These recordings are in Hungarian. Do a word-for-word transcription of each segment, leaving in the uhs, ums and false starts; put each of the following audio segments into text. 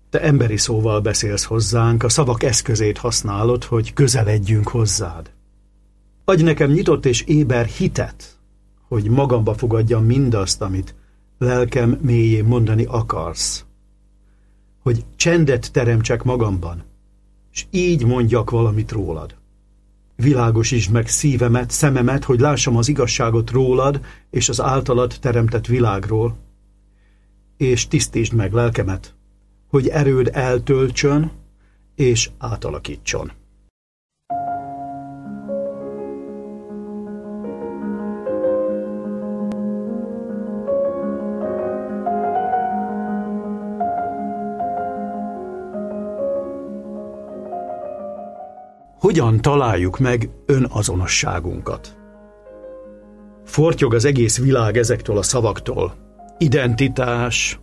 Te emberi szóval beszélsz hozzánk, a szavak eszközét használod, hogy közeledjünk hozzád. Adj nekem nyitott és éber hitet, hogy magamba fogadjam mindazt, amit lelkem mélyén mondani akarsz. Hogy csendet teremtsek magamban, és így mondjak valamit rólad. Világosítsd meg szívemet, szememet, hogy lássam az igazságot rólad és az általad teremtett világról, és tisztítsd meg lelkemet, hogy erőd eltöltsön és átalakítson. Hogyan találjuk meg önazonosságunkat? Fortyog az egész világ ezektől a szavaktól. Identitás,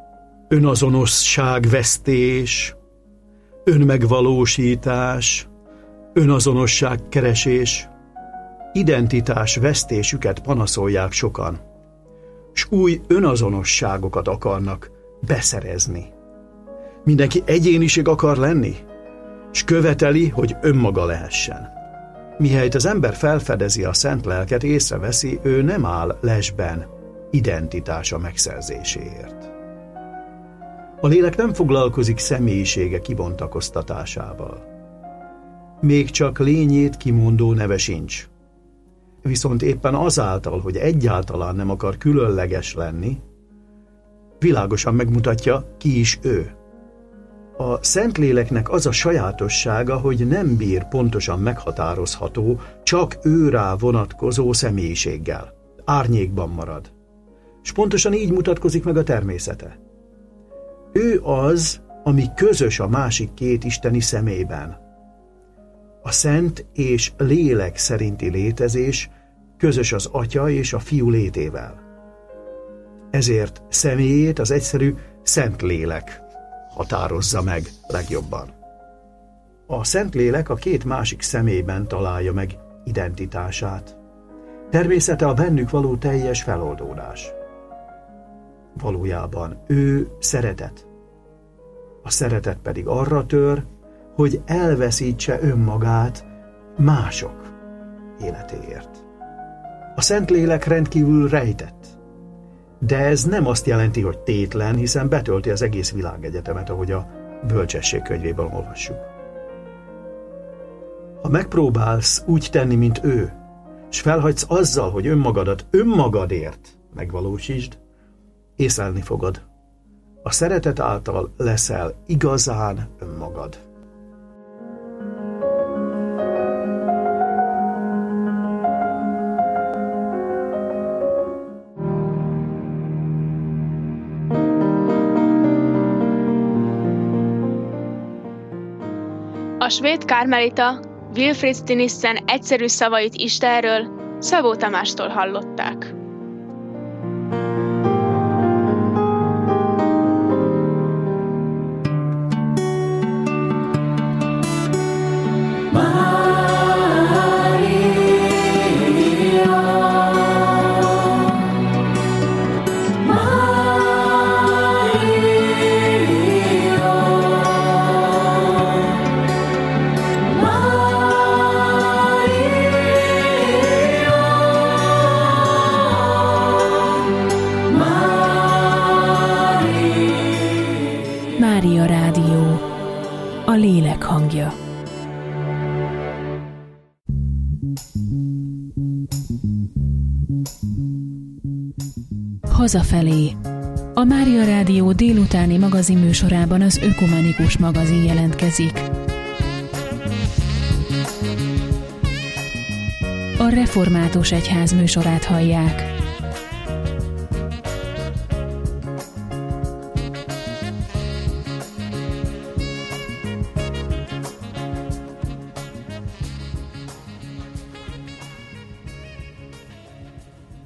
önazonosságvesztés, önmegvalósítás, önazonosságkeresés. Identitás vesztésüket panaszolják sokan, s új önazonosságokat akarnak beszerezni. Mindenki egyéniség akar lenni, s követeli, hogy önmaga lehessen. Mihelyt az ember felfedezi a szent lelket, észreveszi, ő nem áll lesben identitása megszerzéséért. A lélek nem foglalkozik személyisége kibontakoztatásával. Még csak lényét kimondó neve sincs. Viszont éppen azáltal, hogy egyáltalán nem akar különleges lenni, világosan megmutatja, ki is ő. A Szentléleknek az a sajátossága, hogy nem bír pontosan meghatározható, csak őrá vonatkozó személyiséggel. Árnyékban marad. És pontosan így mutatkozik meg a természete. Ő az, ami közös a másik két isteni személyben. A szent és lélek szerinti létezés közös az Atya és a Fiú létével. Ezért személyét az egyszerű Szentlélek határozza meg legjobban. A Szentlélek a két másik személyben találja meg identitását. Természete a bennük való teljes feloldódás. Valójában ő szeretet. A szeretet pedig arra tör, hogy elveszítse önmagát mások életéért. A Szentlélek rendkívül rejtett. De ez nem azt jelenti, hogy tétlen, hiszen betölti az egész világegyetemet, ahogy a Bölcsesség könyvében olvassuk. Ha megpróbálsz úgy tenni, mint ő, és felhagysz azzal, hogy önmagadat önmagadért megvalósítsd, észlelni fogod. A szeretet által leszel igazán önmagad. A svéd kármelita Wilfrid Stinissen egyszerű szavait Istenről Szabó Tamástól hallották. Mária Rádió, a lélek hangja. Hazafelé. A Mária Rádió délutáni magazinműsorában az Ökumenikus magazin jelentkezik. A Református Egyház műsorát hallják.